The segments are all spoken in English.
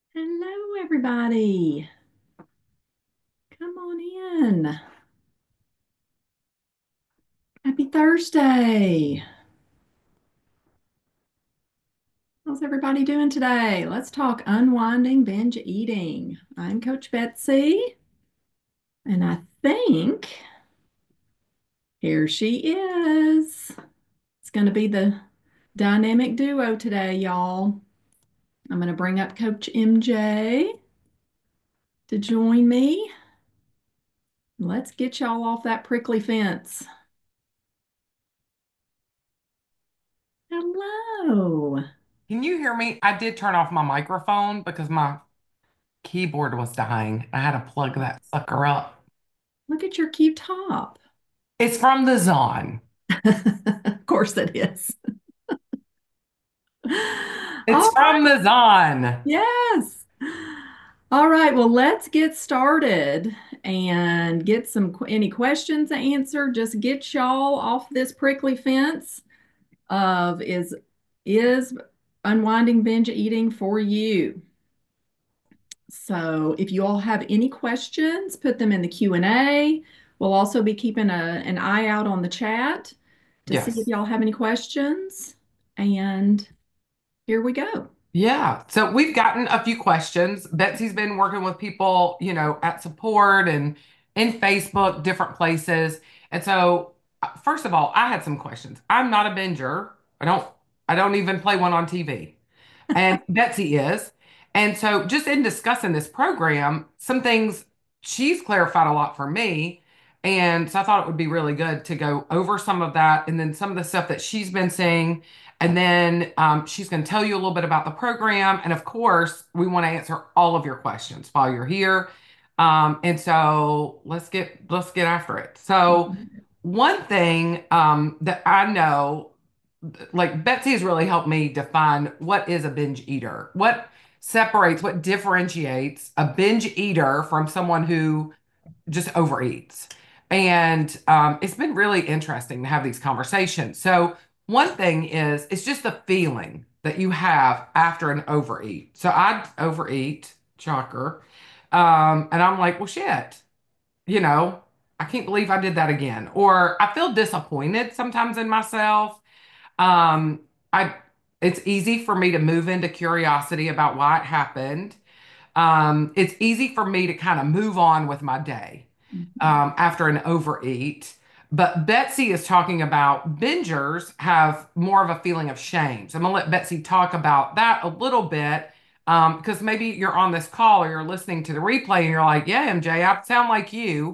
Hello, everybody. Come on in. Happy Thursday. How's everybody doing today? Let's talk unwinding binge eating. I'm Coach Betsy, and I think here she is. It's going to be the dynamic duo today, y'all. I'm going to bring up Coach MJ to join me. Let's get y'all off that prickly fence. Hello. Can you hear me? I did turn off my microphone because my keyboard was dying. I had to plug that sucker up. Look at your cute top. It's from the Zon. Of course it is. It's All from the Zon. yes. All right, well, let's get started and get any questions answered. Just get y'all off this prickly fence of is unwinding binge eating for you. So if you all have any questions, put them in the Q&A. We'll also be keeping an eye out on the chat to see if Yes. y'all have any questions. And here we go. Yeah. So we've gotten a few questions. Betsy's been working with people, at support and in Facebook, different places. And so, first of all, I had some questions. I'm not a binger. I don't even play one on TV. And Betsy is. And so, just in discussing this program, some things she's clarified a lot for me. And so, I thought it would be really good to go over some of that and then some of the stuff that she's been saying. And then she's going to tell you a little bit about the program. And of course, we want to answer all of your questions while you're here. And so let's get after it. So one thing that I know, like Betsy has really helped me define what is a binge eater. What differentiates a binge eater from someone who just overeats. And it's been really interesting to have these conversations. So, one thing is, it's just the feeling that you have after an overeat. So, I overeat, shocker. And I'm like, well, shit, you know, I can't believe I did that again. Or I feel disappointed sometimes in myself. Um, I it's easy for me to move into curiosity about why it happened. It's easy for me to kind of move on with my day Mhm. after an overeat. But Betsy is talking about bingers have more of a feeling of shame. So I'm going to let Betsy talk about that a little bit because maybe you're on this call or you're listening to the replay and you're like, yeah, MJ, I sound like you.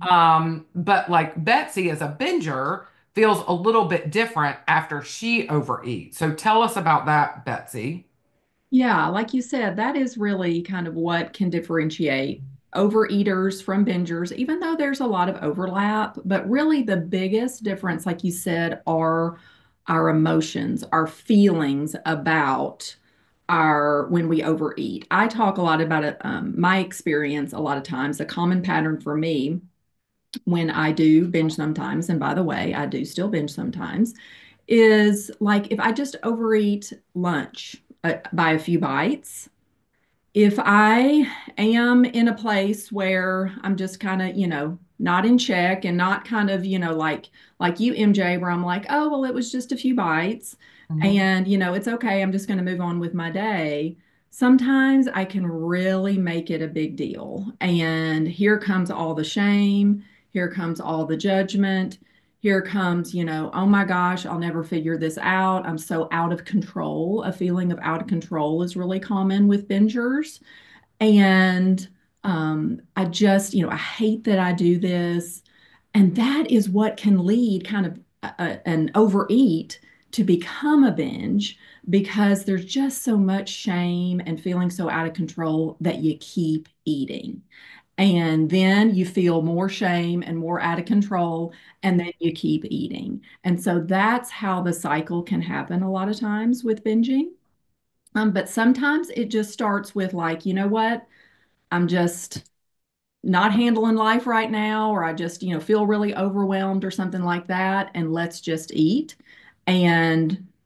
But like Betsy as a binger feels a little bit different after she overeats. So tell us about that, Betsy. Yeah, like you said, that is really kind of what can differentiate overeaters from bingers, even though there's a lot of overlap. But really, the biggest difference, like you said, are our emotions, our feelings about our when we overeat. I talk a lot about it, my experience a lot of times, a common pattern for me when I do binge sometimes, and by the way, I do still binge sometimes, is like if I just overeat lunch by a few bites, if I am in a place where I'm just kind of, not in check and not kind of, like you, MJ, where I'm like, oh, well, it was just a few bites Mhm. and, it's okay. I'm just going to move on with my day. Sometimes I can really make it a big deal. And here comes all the shame. Here comes all the judgment. Here comes, oh my gosh, I'll never figure this out. I'm so out of control. A feeling of out of control is really common with bingers. And I just, I hate that I do this. And that is what can lead kind of an overeat to become a binge because there's just so much shame and feeling so out of control that you keep eating. And then you feel more shame and more out of control, and then you keep eating. And so that's how the cycle can happen a lot of times with binging. But sometimes it just starts with, like, you know what? I'm just not handling life right now, or I just, feel really overwhelmed or something like that. And let's just eat. And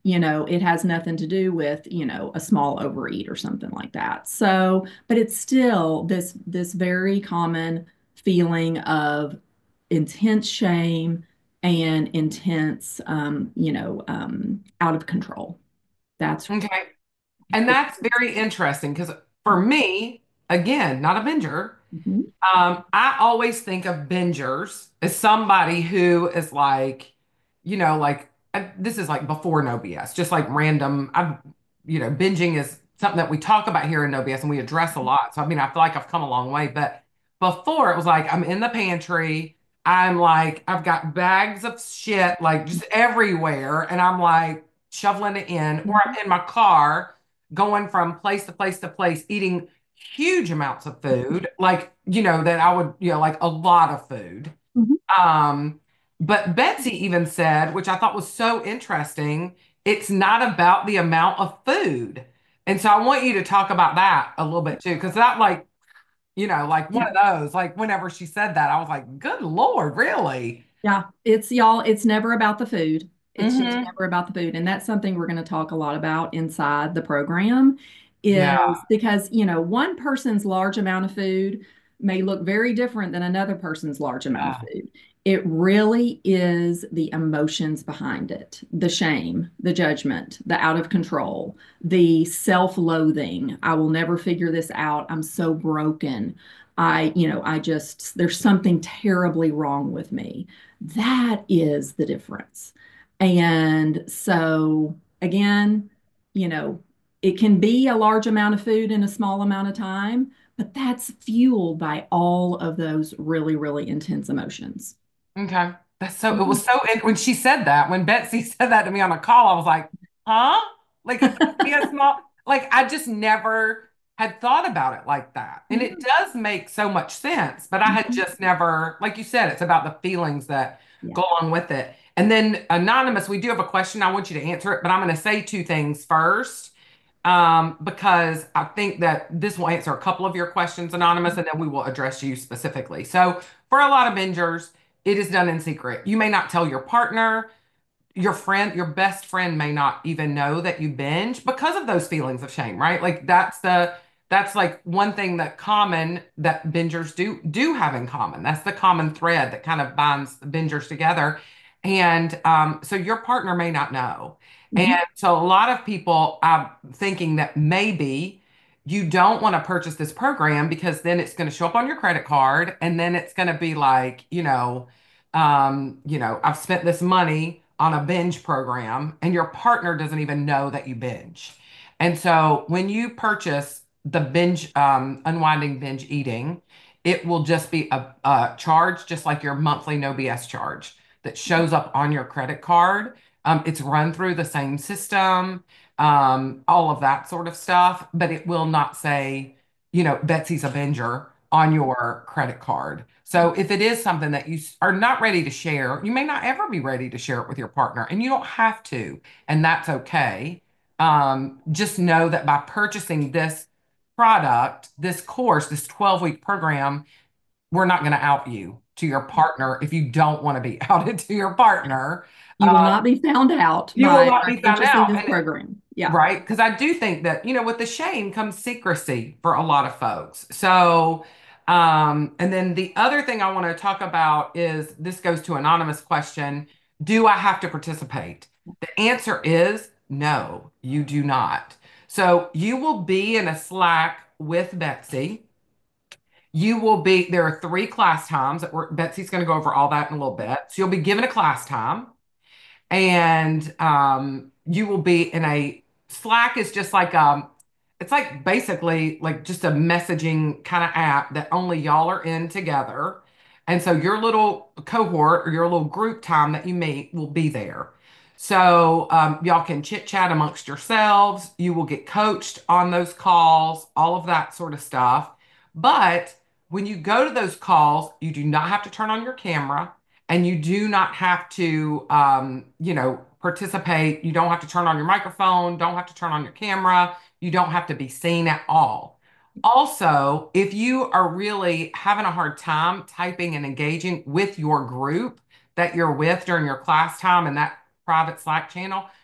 it has nothing to do with, a small overeat or something like that. So, but it's still this very common feeling of intense shame and intense, out of control. That's Okay. And that's very interesting because for me, again, not a binger. Mhm. I always think of bingers as somebody who is like, like this is like before No BS, just like random. Binging is something that we talk about here in No BS and we address a lot. So I mean, I feel like I've come a long way, but before it was like I'm in the pantry. I'm like, I've got bags of shit like just everywhere, and I'm like shoveling it in, or I'm in my car going from place to place to place, eating huge amounts of food, like, that I would, like a lot of food. Mhm. Um, but Betsy even said, which I thought was so interesting, it's not about the amount of food. And so I want you to talk about that a little bit too, because that, like, like one Yeah. of those, like whenever she said that, I was like, good Lord, really? Yeah, it's y'all, it's never about the food. It's just Hmm. never about the food. And that's something we're going to talk a lot about inside the program Yeah. is because, one person's large amount of food may look very different than another person's large amount of Yeah. food. It really is the emotions behind it, the shame, the judgment, the out of control, the self-loathing. I will never figure this out. I'm so broken. I just, there's something terribly wrong with me. That is the difference. And so, again, you know, it can be a large amount of food in a small amount of time, but that's fueled by all of those really, really intense emotions. Okay. That's so, it Mhm. was so, when she said that, when Betsy said that to me on a call, I was like, huh? Like a food be a small, like I just never had thought about it like that. And it Yeah. does make so much sense, but I had Mhm. just never, like you said, it's about the feelings that Yeah. go along with it. And then Anonymous, we do have a question. I want you to answer it, but I'm going to say two things first. Because I think that this will answer a couple of your questions, Anonymous, and then we will address you specifically. So, for a lot of bingers, it is done in secret. You may not tell your partner, your friend, your best friend may not even know that you binge because of those feelings of shame, right? Like that's like one thing that common that bingers do have in common. That's the common thread that kind of binds bingers together. And so your partner may not know. And Mhm. so a lot of people are thinking that maybe you don't want to purchase this program because then it's going to show up on your credit card and then it's going to be like, I've spent this money on a binge program and your partner doesn't even know that you binge. And so when you purchase the binge, unwinding binge eating, it will just be a charge, just like your monthly no BS charge that shows up on your credit card. It's run through the same system, all of that sort of stuff, but it will not say, Betsy's a binger on your credit card. So if it is something that you are not ready to share, you may not ever be ready to share it with your partner, and you don't have to, and that's okay. Just know that by purchasing this product, this course, this 12-week program, we're not going to out you to your partner if you don't want to be outed to your partner. You will not be found out You will by not be found purchasing out. this And program. Yeah. right? Because I do think that, with the shame comes secrecy for a lot of folks. So, and then the other thing I want to talk about is this goes to anonymous question. Do I have to participate? The answer is no, you do not. So you will be in a Slack with Betsy. You will be, there are 3 class times that Betsy's going to go over all that in a little bit. So you'll be given a class time and you will be in a Slack is just like it's like basically like just a messaging kind of app that only y'all are in together. And so your little cohort or your little group time that you meet will be there. So y'all can chit chat amongst yourselves. You will get coached on those calls, all of that sort of stuff. But when you go to those calls, you do not have to turn on your camera and you do not have to participate. You don't have to turn on your microphone, don't have to turn on your camera, you don't have to be seen at all. Also, if you are really having a hard time typing and engaging with your group that you're with during your class time and that private Slack channel,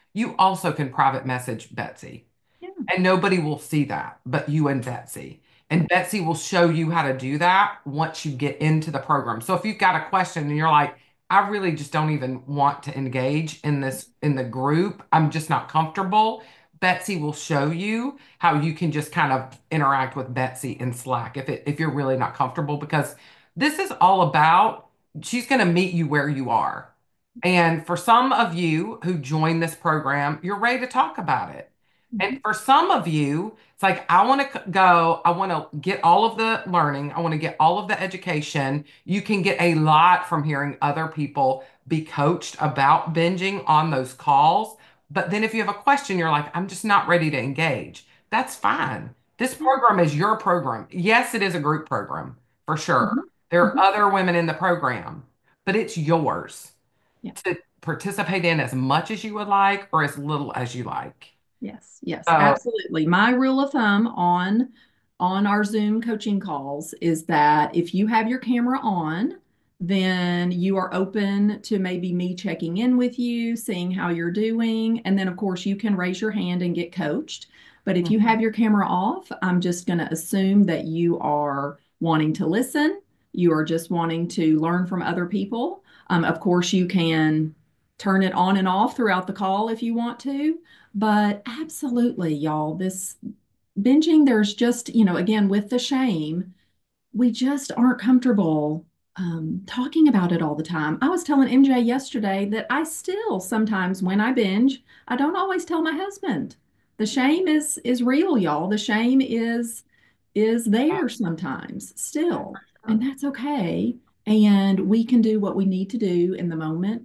you also can private message Betsy. Yeah. And nobody will see that but you and Betsy. Yeah. And Betsy will show you how to do that once you get into the program. So if you've got a question and you're like, I really just don't even want to engage in this in the group, I'm just not comfortable. Betsy will show you how you can just kind of interact with Betsy in Slack if you're really not comfortable, because this is all about she's going to meet you where you are. And for some of you who join this program, you're ready to talk about it. And Mhm. for some of you, it's like, I want to go, I want to get all of the learning, I want to get all of the education. You can get a lot from hearing other people be coached about binging on those calls. But then if you have a question, you're like, I'm just not ready to engage. That's fine. This Yeah. program is your program. Yes, it is a group program for sure. Mhm. There are Mhm. other women in the program, but it's yours Yeah. to participate in as much as you would like or as little as you like. Yes, yes, So, absolutely. My rule of thumb on our Zoom coaching calls is that if you have your camera on, then you are open to maybe me checking in with you, seeing how you're doing, and then of course you can raise your hand and get coached. But if you have your camera off, I'm just going to assume that you are wanting to listen, you are just wanting to learn from other people. Of course, you can turn it on and off throughout the call if you want to. But absolutely, y'all, this binging, there's just, again, with the shame, we just aren't comfortable talking about it all the time. I was telling MJ yesterday that I still sometimes, when I binge, I don't always tell my husband. The shame is real, y'all. The shame is there sometimes still, and that's okay. And we can do what we need to do in the moment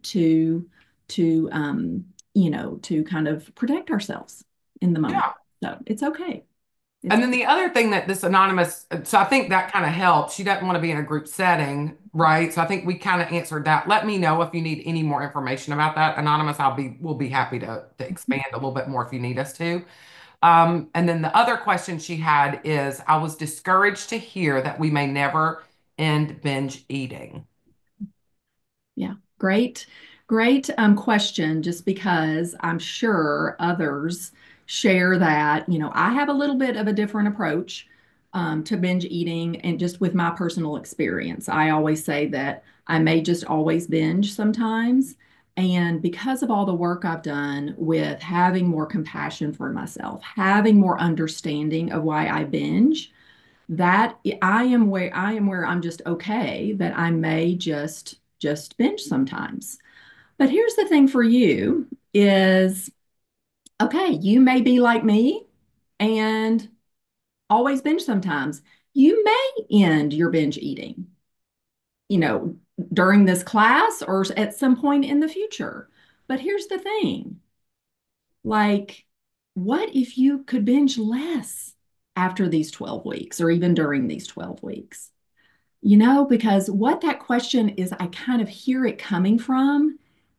to kind of protect ourselves in the moment. yeah. So it's okay. It's And then okay. the other thing that this anonymous, so I think that kind of helps. She doesn't want to be in a group setting, right? So I think we kind of answered that. Let me know if you need any more information about that. Anonymous, we'll be happy to expand a little bit more if you need us to. And then the other question she had is, I was discouraged to hear that we may never end binge eating. Yeah, great, great question. Just because I'm sure others share that, I have a little bit of a different approach to binge eating, and just with my personal experience, I always say that I may just always binge sometimes. And because of all the work I've done with having more compassion for myself, having more understanding of why I binge, that I am where I'm just okay that I may just binge sometimes. But here's the thing for you is okay, you may be like me and always binge sometimes. You may end your binge eating, you know, during this class or at some point in the future. But here's the thing, like, what if you could binge less after these 12 weeks or even during these 12 weeks? Because what that question is, I kind of hear it coming from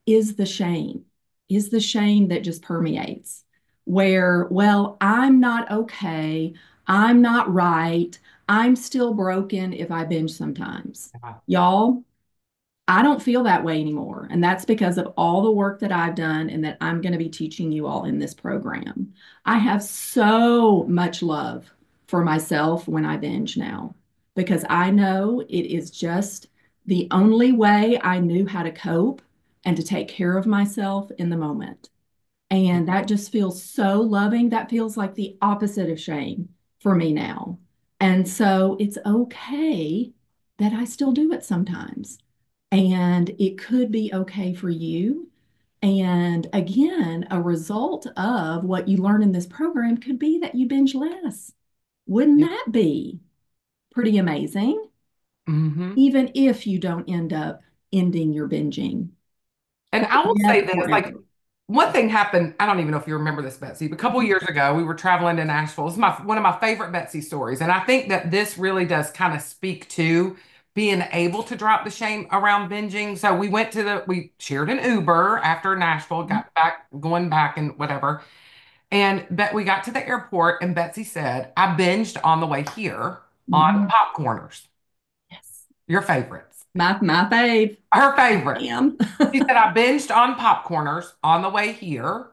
is the shame that just permeates where, well, I'm not okay. I'm not right. I'm still broken if I binge sometimes. Yeah. Y'all, I don't feel that way anymore. And that's because of all the work that I've done and that I'm going to be teaching you all in this program. I have so much love for myself when I binge now because I know it is just the only way I knew how to cope and to take care of myself in the moment. And that just feels so loving. That feels like the opposite of shame for me now. And so it's okay that I still do it sometimes. And it could be okay for you. And again, a result of what you learn in this program could be that you binge less. Wouldn't Yeah. that be pretty amazing? Hmm. Even if you don't end up ending your binging And for I will say good this, or like ever. one thing happened, I don't even know if you remember this, Betsy, but a couple Mhm. years ago, we were traveling to Nashville. It's one of my favorite Betsy stories. And I think that this really does kind of speak to being able to drop the shame around binging. So we shared an Uber after Nashville, got back, going back and whatever. And we got to the airport and Betsy said, I binged on the way here on Mhm. popcorners, Yes. your favorites, My fave. her favorites. Am. She said, I binged on popcorners on the way here.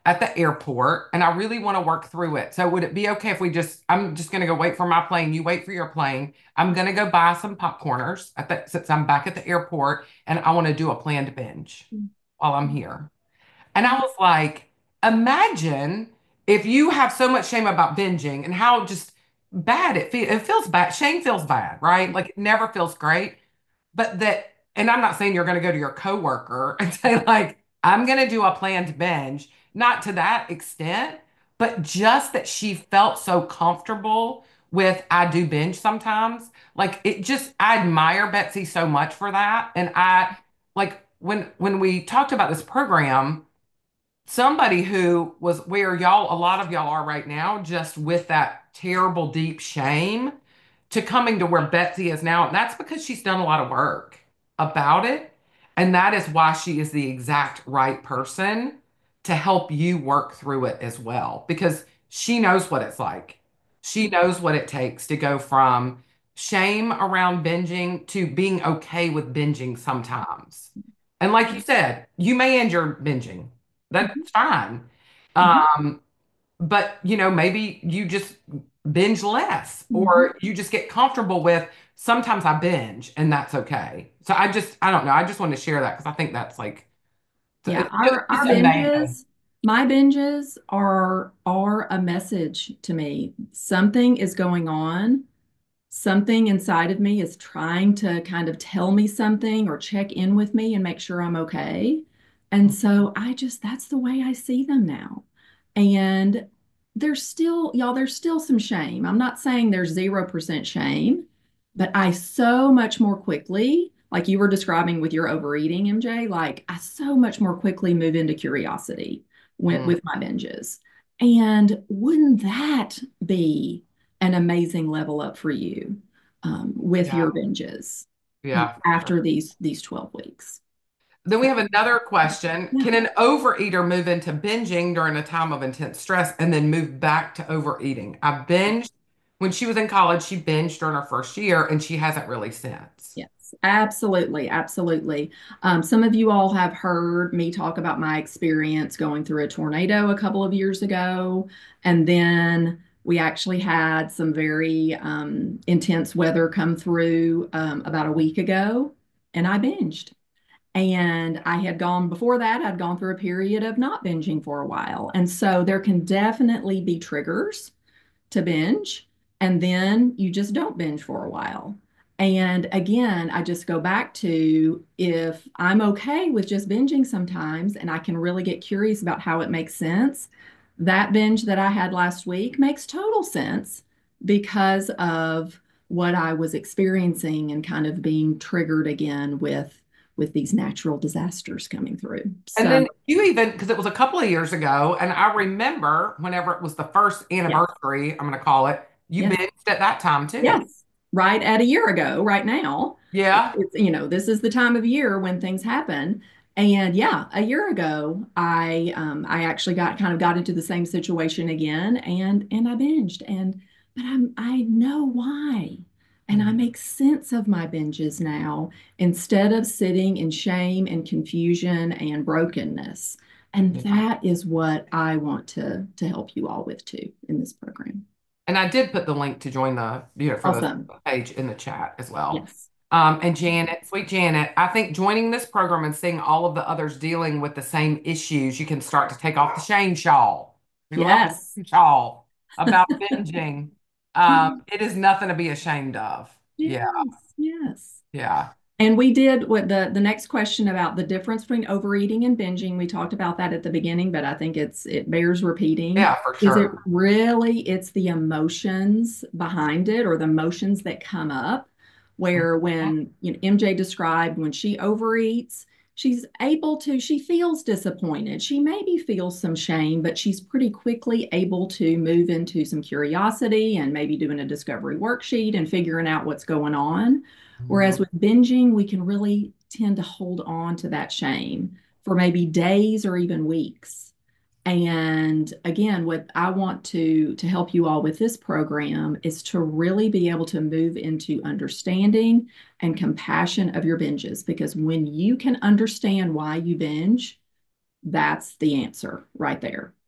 at the airport and I really want to work through it. So would it be okay if I'm just going to go wait for my plane. You wait for your plane. I'm going to go buy some popcorners since I'm back at the airport and I want to do a planned binge while I'm here. And I was like, imagine if you have so much shame about binging and how just bad it feels. It feels bad. Shame feels bad, right? Like it never feels great. But that, and I'm not saying you're going to go to your coworker and say, like, I'm going to do a planned binge, not to that extent, but just that she felt so comfortable with I do binge sometimes. Like it just, I admire Betsy so much for that. And I like when we talked about this program, somebody who was where a lot of y'all are right now, just with that terrible deep shame to coming to where Betsy is now. And that's because she's done a lot of work about it. And that is why she is the exact right person to help you work through it as well, because she knows what it's like. She knows what it takes to go from shame around binging to being okay with binging sometimes. And like you said, you may end your binging. That's Mhm. fine. Mhm. Um, but maybe you just binge less Mhm. or you just get comfortable with sometimes I binge and that's okay. So I don't know. I just want to share that because I think that's like Yeah, it's our just amazing. binges, my binges are a message to me. Something is going on. Something inside of me is trying to kind of tell me something or check in with me and make sure I'm okay. And so that's the way I see them now. And there's still some shame. I'm not saying there's 0% shame, but I so much more quickly, like you were describing with your overeating, MJ, like I so much more quickly move into curiosity Mm, with my binges. And wouldn't that be an amazing level up for you with yeah, your binges yeah, for after sure. these 12 weeks? Then we So, have another question. yeah. Can an overeater move into binging during a time of intense stress and then move back to overeating? I binged when she was in college. She binged during her first year and she hasn't really since. Yes, absolutely, absolutely. Some of you all have heard me talk about my experience going through a tornado a couple of years ago, and then we actually had some very intense weather come through about a week ago, and I binged. And I had gone before that, I'd gone through a period of not binging for a while. And so there can definitely be triggers to binge, and then you just don't binge for a while. And again, I just go back to if I'm okay with just binging sometimes and I can really get curious about how it makes sense, that binge that I had last week makes total sense because of what I was experiencing and kind of being triggered again with these natural disasters coming through. And So, then you even, because it was a couple of years ago, and I remember whenever it was the first yeah, anniversary, I'm going to call it, you yes. binged at that time too. Yes, right at a year ago, right now. Yeah. This is the time of year when things happen. And yeah, a year ago, I actually got into the same situation again and I binged but I know why. And I Mhm. make sense of my binges now instead of sitting in shame and confusion and brokenness. And Yeah. that is what I want to help you all with too in this program. And I did put the link to join for the Awesome. page in the chat as well. Yes. And Janet, sweet Janet, I think joining this program and seeing all of the others dealing with the same issues, you can start to take off the shame shawl. We love Yes. the shame shawl about binging. It is nothing to be ashamed of. Yeah, Yes. Yes. yeah, And we did what the next question about the difference between overeating and binging. We talked about that at the beginning, but I think it bears repeating. yeah, for Is it sure. really it's the emotions behind it or the emotions that come up where Mhm. when MJ described when she overeats, she feels disappointed. She maybe feels some shame, but she's pretty quickly able to move into some curiosity and maybe doing a discovery worksheet and figuring out what's going on. Mhm. Whereas with binging, we can really tend to hold on to that shame for maybe days or even weeks. And again, what I want to help you all with this program is to really be able to move into understanding and compassion of your binges. Because when you can understand why you binge, that's the answer right there.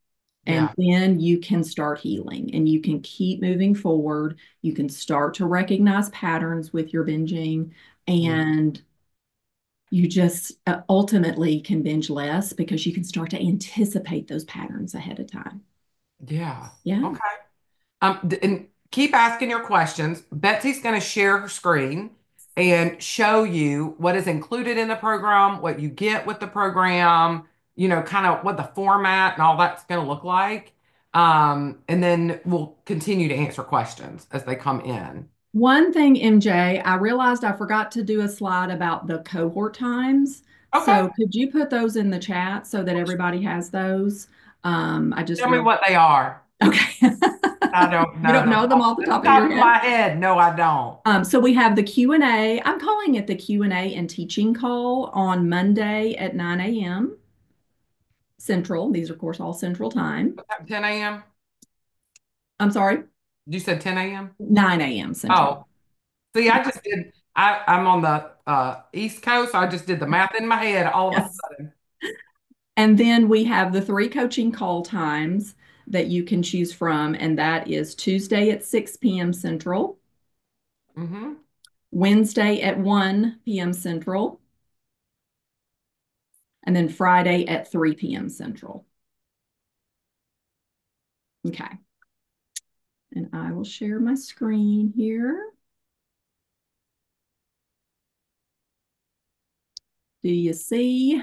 And Yeah. then you can start healing and you can keep moving forward. You can start to recognize patterns with your binging, Mm. and you just ultimately can binge less because you can start to anticipate those patterns ahead of time. Yeah. Yeah. Okay. And keep asking your questions. Betsy's going to share her screen and show you what is included in the program, what you get with the program, kind of what the format and all that's going to look like. And then we'll continue to answer questions as they come in. One thing, MJ, I realized I forgot to do a slide about the cohort times. Okay. So could you put those in the chat so that everybody has those? I just Tell me realized. what they are. Okay. I don't You know don't them know them off the off the top of top your of head? my head. No, I don't. So we have the Q&A. I'm calling it the Q&A and teaching call on Monday at 9 a.m. Central. These are, of course, all Central time. 10 a.m. I'm sorry, You said 10 a.m. 9 a.m. Central. Oh, see, I'm on the East Coast. So I just did the math in my head all of a Yes. sudden. And then we have the three coaching call times that you can choose from, and that is Tuesday at 6 p.m. Central, Hmm. Wednesday at 1 p.m. Central, and then Friday at 3 p.m. Central. Okay. And I will share my screen here. Do you see?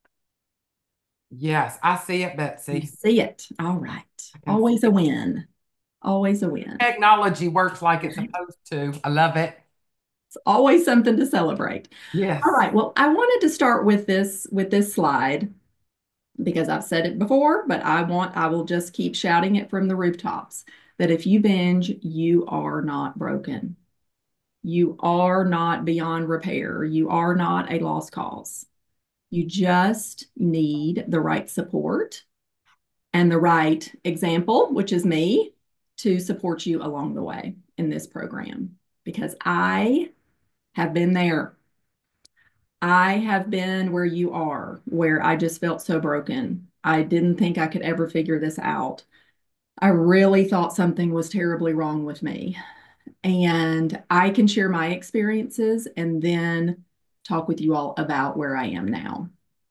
Yes, I see it, You Betsy. see it. All right. I can see Always a it. win. Always a win. Technology works like it's Right? supposed to. I love it. It's always something to celebrate. All Yes. right. Well, I wanted to start with this slide because I've said it before, but I will just keep shouting it from the rooftops that if you binge, you are not broken. You are not beyond repair. You are not a lost cause. You just need the right support and the right example, which is me, to support you along the way in this program because I have been there. I have been where you are, where I just felt so broken. I didn't think I could ever figure this out. I really thought something was terribly wrong with me. And I can share my experiences and then talk with you all about where I am now.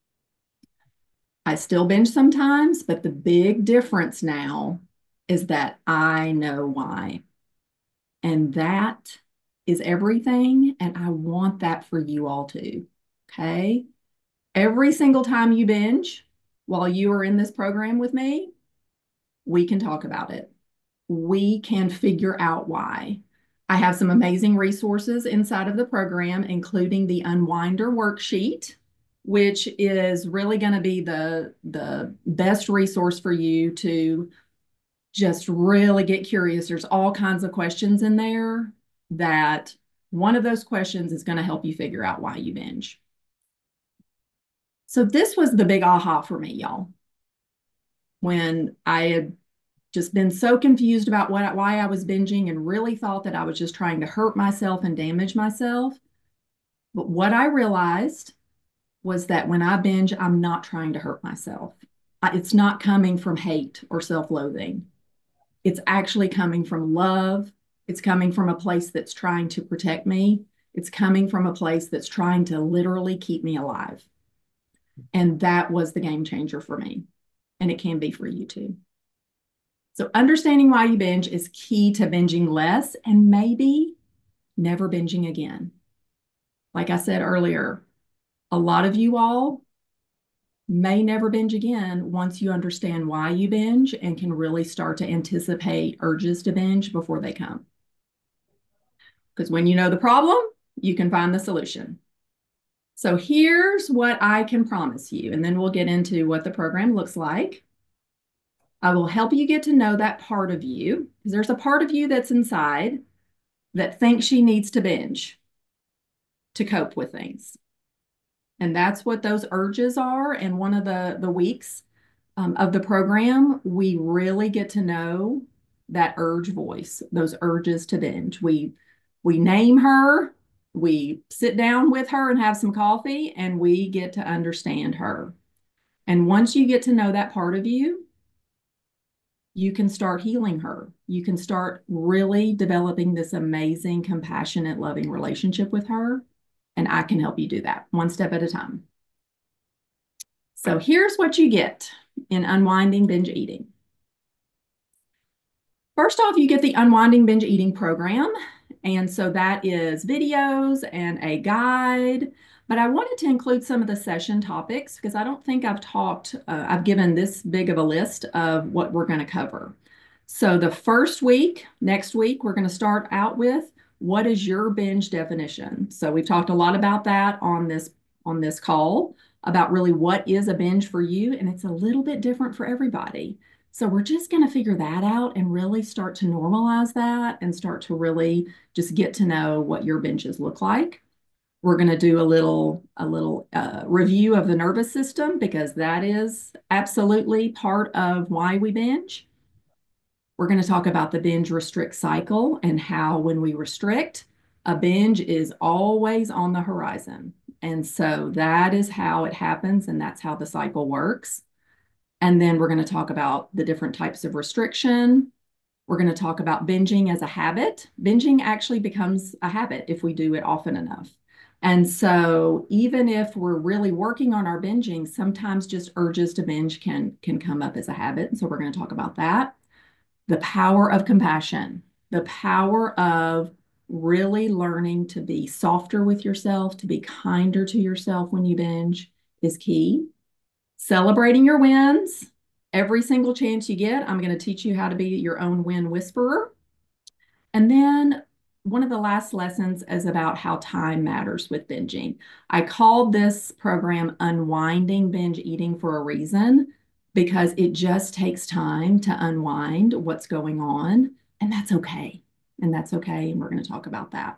I still binge sometimes, but the big difference now is that I know why. And that is everything. And I want that for you all too. Okay. Every single time you binge while you are in this program with me, we can talk about it. We can figure out why. I have some amazing resources inside of the program, including the Unwinder worksheet, which is really going to be the best resource for you to just really get curious. There's all kinds of questions in there that one of those questions is going to help you figure out why you binge. So this was the big aha for me, y'all, when I had just been so confused about why I was binging and really thought that I was just trying to hurt myself and damage myself. But what I realized was that when I binge, I'm not trying to hurt myself. It's not coming from hate or self-loathing. It's actually coming from love. It's coming from a place that's trying to protect me. It's coming from a place that's trying to literally keep me alive. And that was the game changer for me. And it can be for you too. So understanding why you binge is key to binging less and maybe never binging again. Like I said earlier, a lot of you all may never binge again once you understand why you binge and can really start to anticipate urges to binge before they come. Because when you know the problem, you can find the solution. So here's what I can promise you, and then we'll get into what the program looks like. I will help you get to know that part of you, because there's a part of you that's inside that thinks she needs to binge to cope with things. And that's what those urges are. And one of the weeks of the program, we really get to know that urge voice, those urges to binge. We name her, we sit down with her and have some coffee, and we get to understand her. And once you get to know that part of you, you can start healing her. You can start really developing this amazing, compassionate, loving relationship with her. And I can help you do that one step at a time. So here's what you get in unwinding binge eating. First off, you get the Unwinding Binge Eating program. And so that is videos and a guide. But I wanted to include some of the session topics because I don't think I've given this big of a list of what we're going to cover. So the first week, next week, we're going to start out with what is your binge definition? So we've talked a lot about that on this call about really what is a binge for you, and it's a little bit different for everybody. So we're just going to figure that out and really start to normalize that and start to really just get to know what your binges look like. We're going to do a little review of the nervous system because that is absolutely part of why we binge. We're going to talk about the binge restrict cycle and how when we restrict, a binge is always on the horizon. And so that is how it happens, and that's how the cycle works. And then we're going to talk about the different types of restriction. We're going to talk about binging as a habit. Binging actually becomes a habit if we do it often enough. And so even if we're really working on our binging, sometimes just urges to binge can come up as a habit. And so we're going to talk about that. The power of compassion, the power of really learning to be softer with yourself, to be kinder to yourself when you binge is key. Celebrating your wins. Every single chance you get, I'm going to teach you how to be your own win whisperer. And then one of the last lessons is about how time matters with binging. I called this program Unwinding Binge Eating for a reason because it just takes time to unwind what's going on, and that's okay. And that's okay. And we're going to talk about that.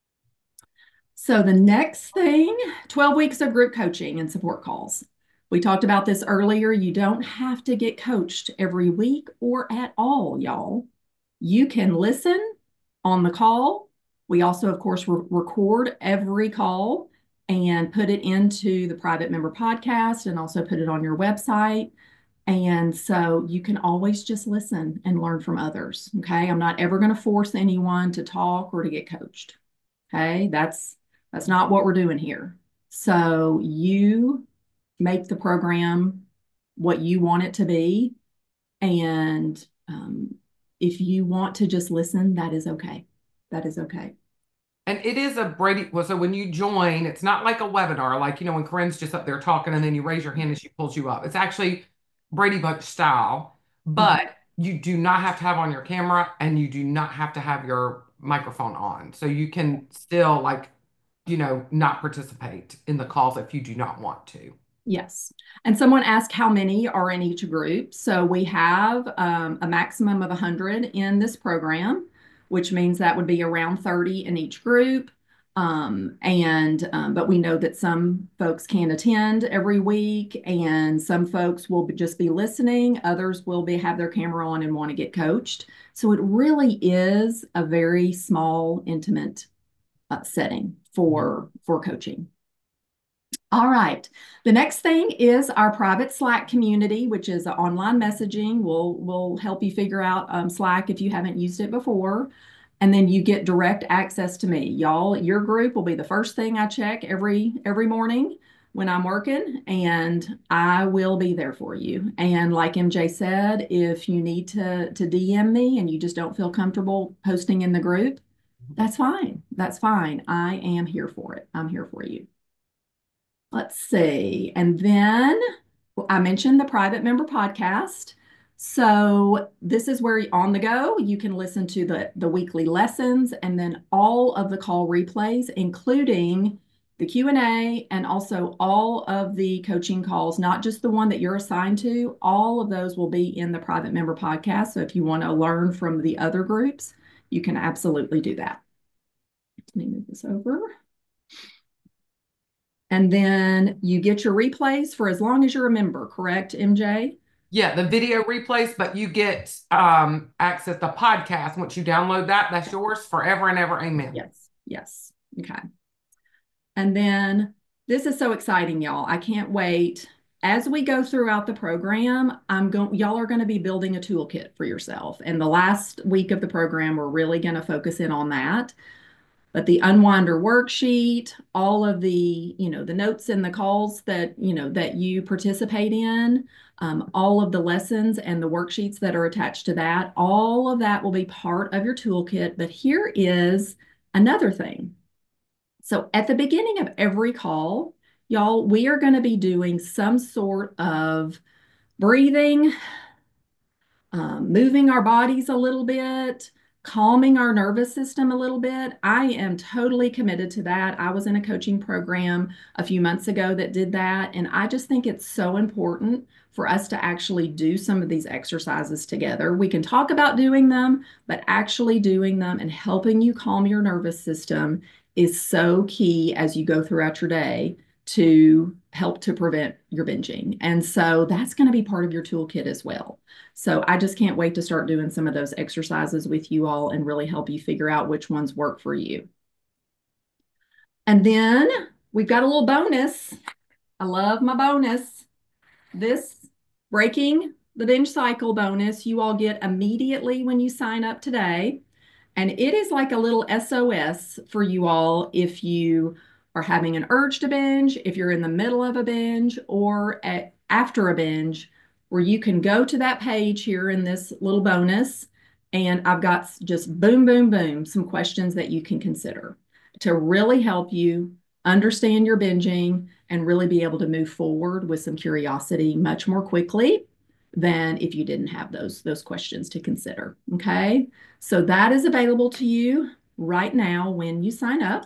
So the next thing, 12 weeks of group coaching and support calls. We talked about this earlier. You don't have to get coached every week or at all, y'all. You can listen on the call. We also, of course, record every call and put it into the private member podcast and also put it on your website. And so you can always just listen and learn from others. Okay. I'm not ever going to force anyone to talk or to get coached. Okay. That's not what we're doing here. So you make the program what you want it to be. And if you want to just listen, that is okay. That is okay. And it is a Brady. Well, so when you join, it's not like a webinar, like, when Corinne's just up there talking and then you raise your hand and she pulls you up. It's actually Brady Bunch style, Mhm. but you do not have to have on your camera and you do not have to have your microphone on. So you can still, like, not participate in the calls if you do not want to. Yes. And someone asked how many are in each group. So we have a maximum of 100 in this program, which means that would be around 30 in each group. But we know that some folks can attend every week and some folks will just be listening. Others will have their camera on and want to get coached. So it really is a very small, intimate setting for coaching. All right. The next thing is our private Slack community, which is online messaging. We'll help you figure out Slack if you haven't used it before. And then you get direct access to me. Y'all, your group will be the first thing I check every morning when I'm working, and I will be there for you. And like MJ said, if you need to DM me and you just don't feel comfortable posting in the group, that's fine. That's fine. I am here for it. I'm here for you. Let's see. And then I mentioned the private member podcast. So this is where on the go, you can listen to the weekly lessons and then all of the call replays, including the Q&A and also all of the coaching calls, not just the one that you're assigned to. All of those will be in the private member podcast. So if you want to learn from the other groups, you can absolutely do that. Let me move this over. And then you get your replays for as long as you're a member, correct, MJ? Yeah, the video replays, but you get access to podcast. Once you download that, that's yours forever and ever. Amen. Yes. Yes. Okay. And then this is so exciting, y'all. I can't wait as we go throughout the program, y'all are going to be building a toolkit for yourself. And the last week of the program, we're really going to focus in on that. But the unwinder worksheet, all of the notes and the calls that you participate in, all of the lessons and the worksheets that are attached to that, all of that will be part of your toolkit. But here is another thing. So at the beginning of every call, y'all, we are going to be doing some sort of breathing, moving our bodies a little bit, calming our nervous system a little bit. I am totally committed to that. I was in a coaching program a few months ago that did that. And I just think it's so important for us to actually do some of these exercises together. We can talk about doing them, but actually doing them and helping you calm your nervous system is so key as you go throughout your day to help to prevent your binging. And so that's going to be part of your toolkit as well. So I just can't wait to start doing some of those exercises with you all and really help you figure out which ones work for you. And then we've got a little bonus. I love my bonus. This breaking the binge cycle bonus you all get immediately when you sign up today. And it is like a little SOS for you all if you are having an urge to binge, if you're in the middle of a binge, or after a binge, where you can go to that page here in this little bonus. And I've got just boom, boom, boom, some questions that you can consider to really help you understand your binging and really be able to move forward with some curiosity much more quickly than if you didn't have those questions to consider. Okay. So that is available to you right now when you sign up.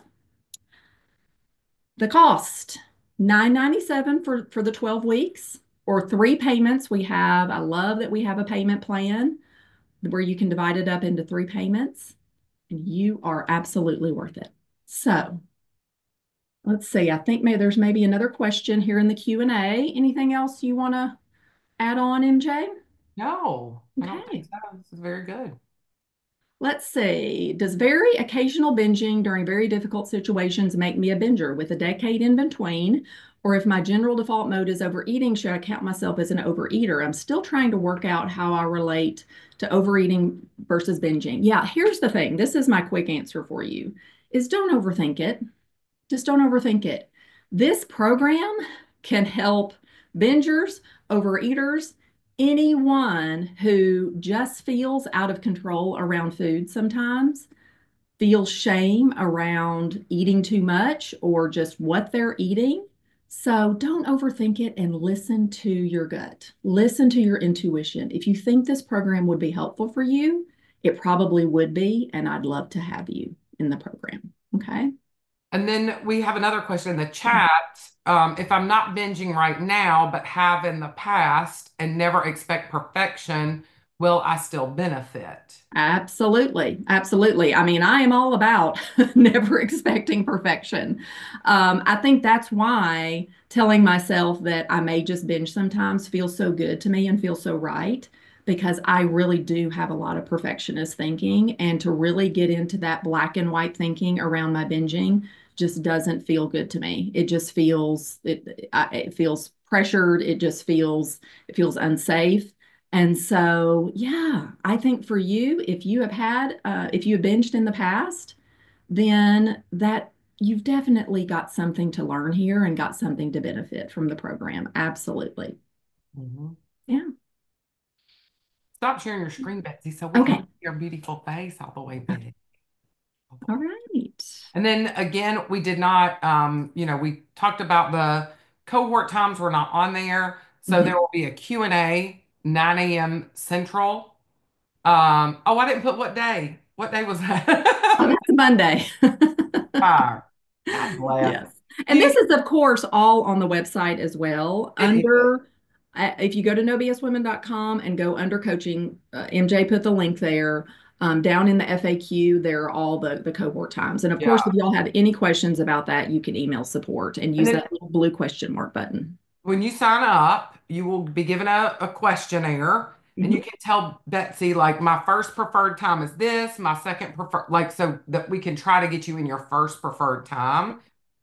The cost, $9.97 for the 12 weeks or 3 payments. I love that we have a payment plan where you can divide it up into 3 payments, and you are absolutely worth it. So let's see. I think there's maybe another question here in the Q&A. Anything else you want to add on, MJ? No, I don't think Okay. so. This is very good. Let's see. Does very occasional binging during very difficult situations make me a binger with a decade in between? Or if my general default mode is overeating, should I count myself as an overeater? I'm still trying to work out how I relate to overeating versus binging. Yeah, here's the thing. This is my quick answer for you is don't overthink it. Just don't overthink it. This program can help bingers, overeaters, anyone who just feels out of control around food sometimes, feels shame around eating too much or just what they're eating. So don't overthink it and listen to your gut. Listen to your intuition. If you think this program would be helpful for you, it probably would be, and I'd love to have you in the program. Okay. And then we have another question in the chat. If I'm not binging right now, but have in the past and never expect perfection, will I still benefit? Absolutely. Absolutely. I mean, I am all about never expecting perfection. I think that's why telling myself that I may just binge sometimes feels so good to me and feels so right, because I really do have a lot of perfectionist thinking. And to really get into that black and white thinking around my binging just doesn't feel good to me. It feels pressured. It feels unsafe. And so, yeah, I think for you, if you have binged in the past, then that you've definitely got something to learn here and got something to benefit from the program. Absolutely. Mhm. Yeah. Stop sharing your screen, Betsy, so we can Okay. see your beautiful face all the way big. All right. And then again, we did not, we talked about the cohort times were not on there. So there Mhm. will be a Q&A, 9 a.m. Central. Oh, I didn't put what day. What day was Oh, that? that's Monday. Fire. God bless. Yes. And this You, is, of course, all on the website as well. it is. If you go to nobswomen.com and go under coaching, MJ put the link there. Down in the FAQ, there are all the cohort times. And of course, Yeah. if y'all have any questions about that, you can email support and And use then that little blue question mark button. when you sign up, you will be given a questionnaire and you Mhm. can tell Betsy, like, my first preferred time is this, my second preferred, like, so that we can try to get you in your first preferred time.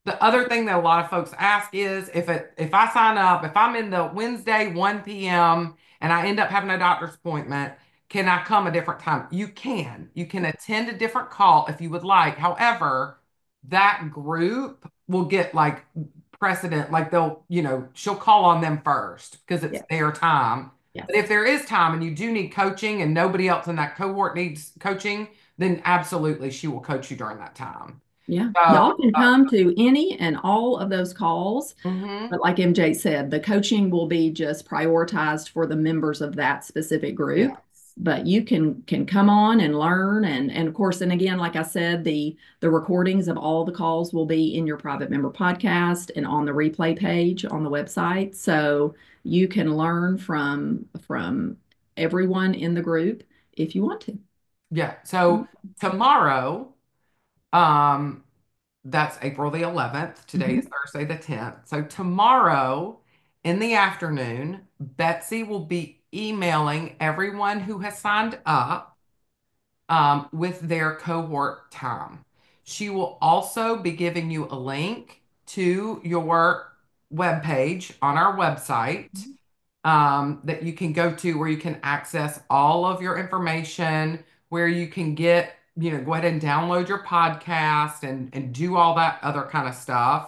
The other thing that a lot of folks ask is if I sign up, if I'm in the Wednesday 1 p.m. and I end up having a doctor's appointment, can I come a different time? You can. You can attend a different call if you would like. However, that group will get like precedent, like she'll call on them first because it's Yes. their time. But Yes. if there is time and you do need coaching and nobody else in that cohort needs coaching, then absolutely she will coach you during that time. Yeah. So, Y'all can come to any and all of those calls. mhm. But like MJ said, the coaching will be just prioritized for the members of that specific group. Yes. But you can come on and learn, and of course, and again, like I said, the recordings of all the calls will be in your private member podcast and on the replay page on the website. So you can learn from everyone in the group if you want to. Yeah. So tomorrow, um, that's April the 11th. Today is Mhm. Thursday the 10th. So tomorrow in the afternoon, Betsy will be emailing everyone who has signed up with their cohort time. She will also be giving you a link to your webpage on our website that you can go to where you can access all of your information, where you can go ahead and download your podcast and do all that other kind of stuff.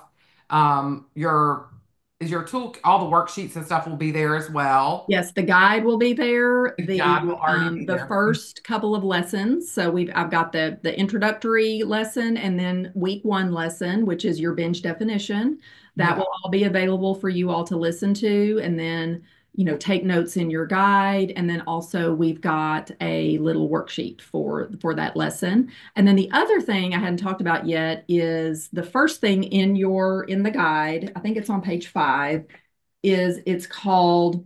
Your is your tool, all the worksheets and stuff will be there as well. Yes, the guide will be there. The guide will already be The there. first couple of lessons. So I've got the introductory lesson and then week one lesson, which is your binge definition. That Yeah. will all be available for you all to listen to, and then take notes in your guide. And then also we've got a little worksheet for that lesson. And then the other thing I hadn't talked about yet is the first thing in the guide. I think it's on page 5. It's called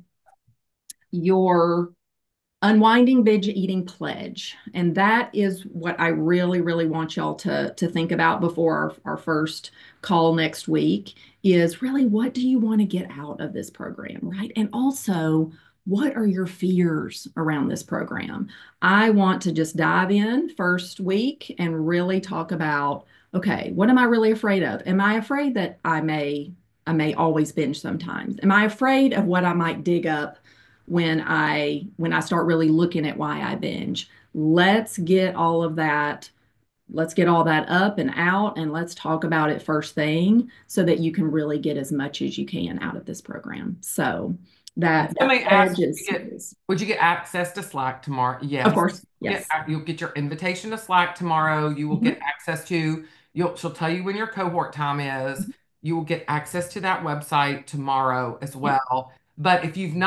your Unwinding Binge Eating Pledge. And that is what I really, really want y'all to think about before our first call next week is really what do you want to get out of this program, right? And also, what are your fears around this program? I want to just dive in first week and really talk about, okay, what am I really afraid of? Am I afraid that I may always binge sometimes? Am I afraid of what I might dig up when I start really looking at why I binge? Let's get all of that. Let's get all that up and out, and let's talk about it first thing so that you can really get as much as you can out of this program. So that Somebody pledge asked, is would you get access to Slack tomorrow? of Yes. course, yes. You'll get your invitation to Slack tomorrow. You will get Mhm. access to, she'll tell you when your cohort time is. Mhm. You will get access to that website tomorrow as Yeah. well. But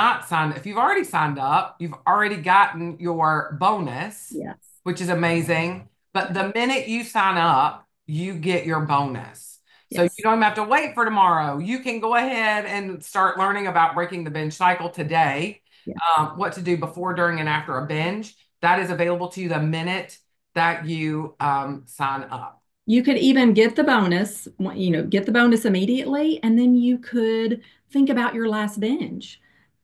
if you've already signed up, you've already gotten your bonus, Yes. which is amazing. But the minute you sign up, you get your bonus. So you Yes. don't have to wait for tomorrow. You can go ahead and start learning about breaking the binge cycle today, Yes. what to do before, during, and after a binge. That is available to you the minute that you sign up. You could even get the bonus immediately, and then you could think about your last binge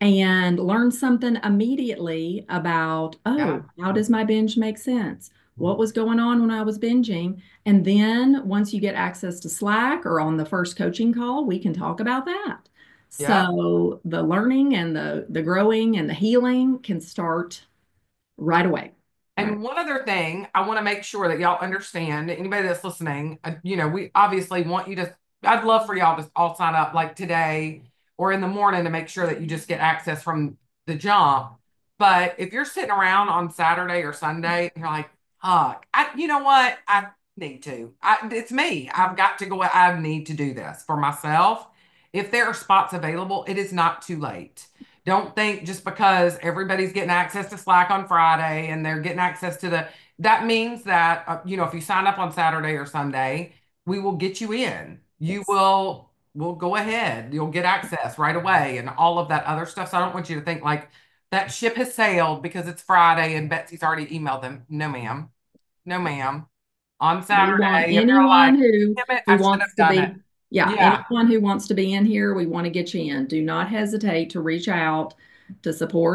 and learn something immediately about, Yeah. oh, how does my binge make sense? What was going on when I was binging? And then once you get access to Slack or on the first coaching call, we can talk about that. Yeah. So the learning and the growing and the healing can start right away. Right. And one other thing, I want to make sure that y'all understand, anybody that's listening, we obviously want you to, I'd love for y'all to all sign up like today or in the morning to make sure that you just get access from the jump. But if you're sitting around on Saturday or Sunday, you're like, fuck, you know what? I need to. It's me. I've got to go. I need to do this for myself. If there are spots available, it is not too late. Don't think just because everybody's getting access to Slack on Friday and they're getting access to that means that, if you sign up on Saturday or Sunday, we will get you in. Yes. We'll go ahead. You'll get access right away and all of that other stuff. So I don't want you to think like that ship has sailed because it's Friday and Betsy's already emailed them. No, ma'am. No, ma'am. On We want Saturday, if you're like, anyone who damn it, I who should have wants to done it. be, yeah, Yeah. anyone who wants to be in here, we want to get you in. Do not hesitate to reach out to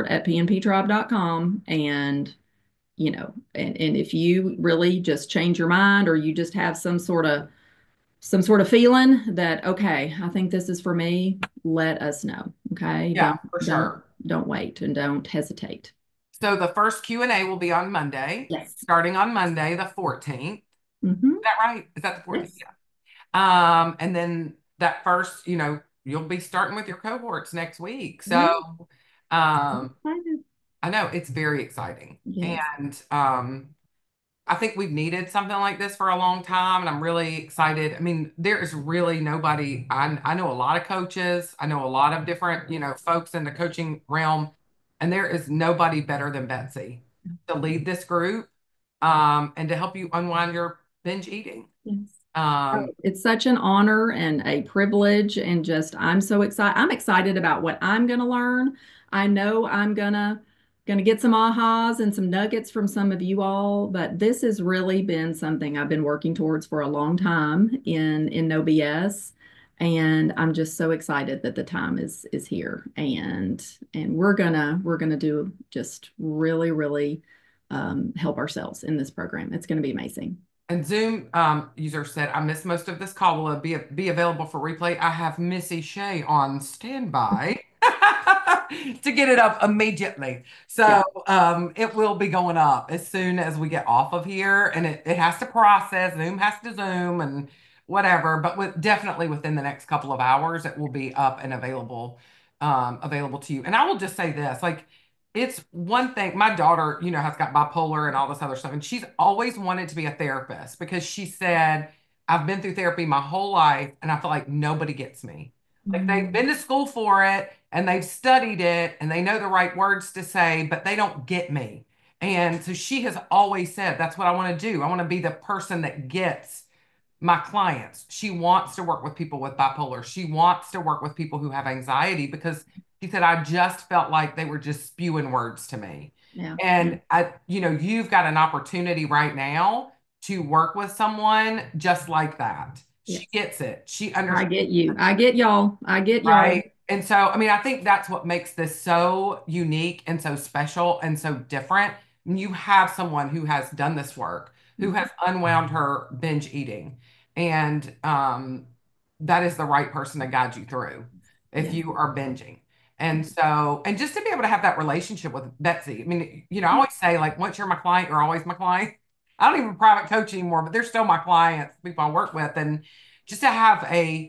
support@pnptribe.com and if you really just change your mind or you just have some sort of some sort of feeling that, okay, I think this is for me, let us know. Okay. Yeah, Don't, for don't, sure. don't wait and don't hesitate. So the first Q&A will be on Monday, Yes. starting on Monday, the 14th. Is Hmm. that right? Is that the 14th? Yes. Yeah. And then that first, you'll be starting with your cohorts next week. So, Yeah. um, I know it's very exciting. Yes. And I think we've needed something like this for a long time, and I'm really excited. I mean, there is really nobody. I know a lot of coaches. I know a lot of different, folks in the coaching realm, and there is nobody better than Betsy to lead this group, and to help you unwind your binge eating. Yes. Oh, Um, it's such an honor and a privilege, and just I'm so excited. I'm excited about what I'm going to learn. I know I'm gonna get some ahas and some nuggets from some of you all, but this has really been something I've been working towards for a long time in No BS, and I'm just so excited that the time is here, and we're gonna do just really help ourselves in this program. It's going to be amazing. And Zoom user said, I missed most of this call. Will it be available for replay? I have Missy Shea on standby to get it up immediately. Yeah. So it will be going up as soon as we get off of here. And it has to process, Zoom has to Zoom and whatever. But definitely within the next couple of hours, it will be up and available to you. And I will just say this, like, it's one thing. My daughter, has got bipolar and all this other stuff, and she's always wanted to be a therapist because she said, I've been through therapy my whole life, and I feel like nobody gets me. Like they've Mm. been to school for it and they've studied it and they know the right words to say, but they don't get me. And so she has always said, that's what I want to do. I want to be the person that gets my clients. She wants to work with people with bipolar. She wants to work with people who have anxiety because she said, I just felt like they were just spewing words to me. Yeah. Yeah. And you've got an opportunity right now to work with someone just like that. She Yes. gets it. She I understands. get you. I get y'all. I get y'all. Right. And so, I mean, I think that's what makes this so unique and so special and so different. You have someone who has done this work, who Mhm. has unwound her binge eating, and that is the right person to guide you through if Yes. you are binging. And so, and just to be able to have that relationship with Betsy, I mean, I always say, like, once you're my client, you're always my client. I don't even private coach anymore, but they're still my clients, people I work with. And just to have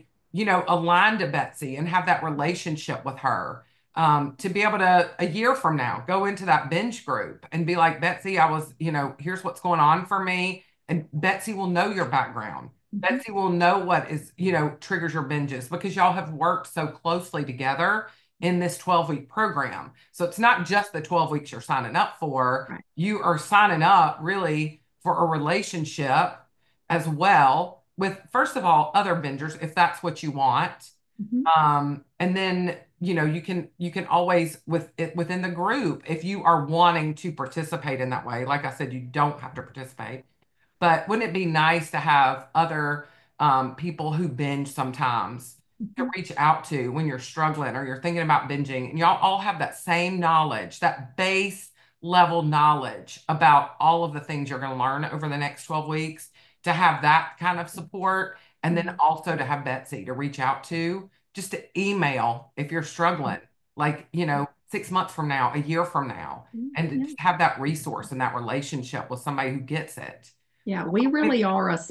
aligned to Betsy and have that relationship with her. To be able to, a year from now, go into that binge group and be like, Betsy, here's what's going on for me. And Betsy will know your background. Mhm. Betsy will know what triggers your binges because y'all have worked so closely together in this 12-week program. So it's not just the 12 weeks you're signing up for. Right. You are signing up really for a relationship as well with, first of all, other vendors if that's what you want. Mhm. And then you can always with it within the group if you are wanting to participate in that way. Like I said, you don't have to participate, but wouldn't it be nice to have other people who binge sometimes to Mhm. reach out to when you're struggling or you're thinking about binging, and y'all all have that same knowledge, that base level knowledge about all of the things you're going to learn over the next 12 weeks, to have that kind of support, and then Mhm. also to have Betsy to reach out to, just to email if you're struggling, like, 6 months from now, a year from now, Mhm. and to Yeah. just have that resource and that relationship with somebody who gets it. Yeah. We really are a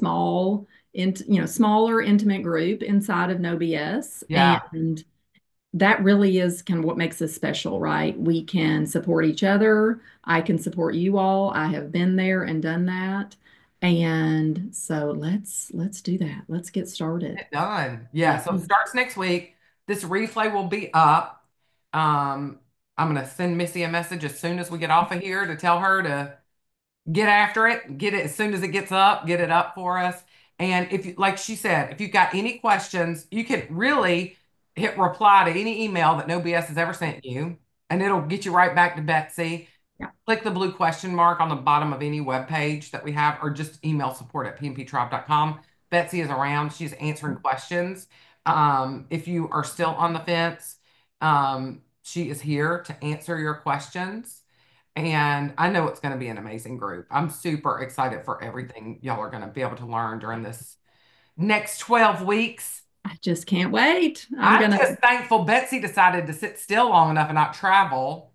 smaller, intimate group inside of No BS. Yeah, And that really is kind of what makes us special, right? We can support each other. I can support you all. I have been there and done that. And so let's do that. Let's get started. it done. Yeah, Yeah. so it starts next week. This replay will be up. Um, I'm gonna send Missy a message as soon as we get off of here to tell her to get after it, get it as soon as it gets up, get it up for us. And if you, like she said, if you've got any questions, you can really hit reply to any email that No BS has ever sent you, and it'll get you right back to Betsy. Yeah. Click the blue question mark on the bottom of any web page that we have, or just email support@pnptribe.com. Betsy is around. She's answering questions. If you are still on the fence, she is here to answer your questions. And I know it's going to be an amazing group. I'm super excited for everything y'all are going to be able to learn during next 12 weeks. I just can't wait. I'm I'm gonna. just thankful Betsy decided to sit still long enough and not travel.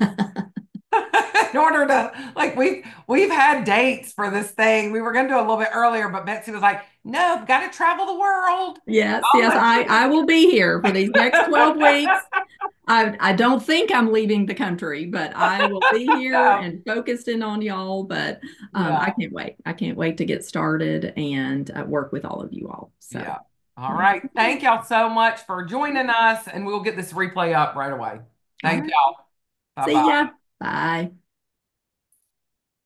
In order to like we've had dates for this thing. We were going to do it a little bit earlier, but Betsy was like, "No, got to travel the world." Yes, I'll yes, let I will be here for these next 12 you. weeks. I don't think I'm leaving the country, but I will be here No. and focused in on y'all. But I Yeah. can't wait. I can't wait to get started and work with all of you all. So, Yeah. All yeah. right. Thank y'all so much for joining us, and we'll get this replay up right away. All Thank right. y'all. Bye See ya. bye. Bye.